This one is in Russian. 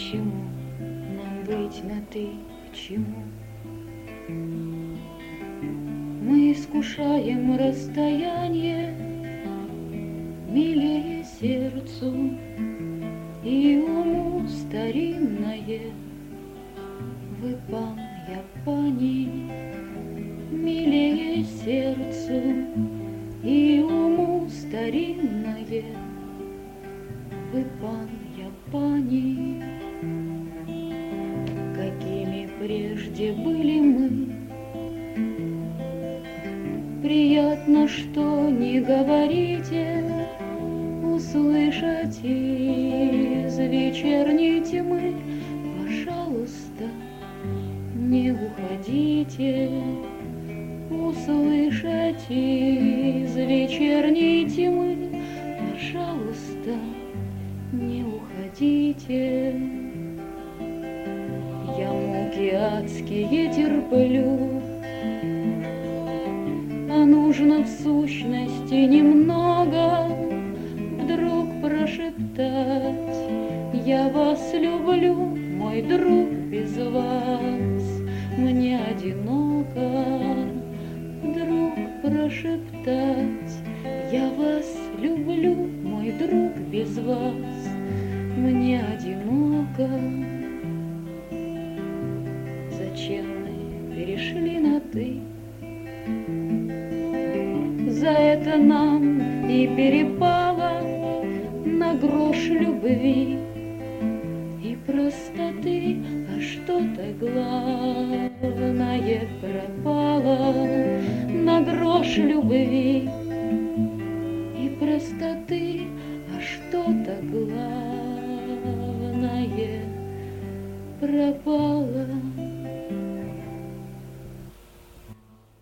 чему нам быть на «ты», к чему? Мы искушаем расстояние, милее сердцу и уму старинное. Вы, пан, я пани, милее сердцу и уму старинное. Вы, пан, я пани. Какими прежде были мы, приятно, что не говорите, услышать из вечерней тьмы. Пожалуйста, не уходите, услышать из вечерней тьмы. Пожалуйста, не уходите. Я муки адские терплю, а нужно в сущности немного вдруг прошептать: я вас люблю, мой друг, без вас мне одиноко. Вдруг прошептать: я вас люблю, мой друг, без вас мне одиноко. Зачем мы перешли на «ты»? За это нам и перепало на грош любви и простоты, а что-то главное пропало. На грош любви и простоты, а что-то главное пропало.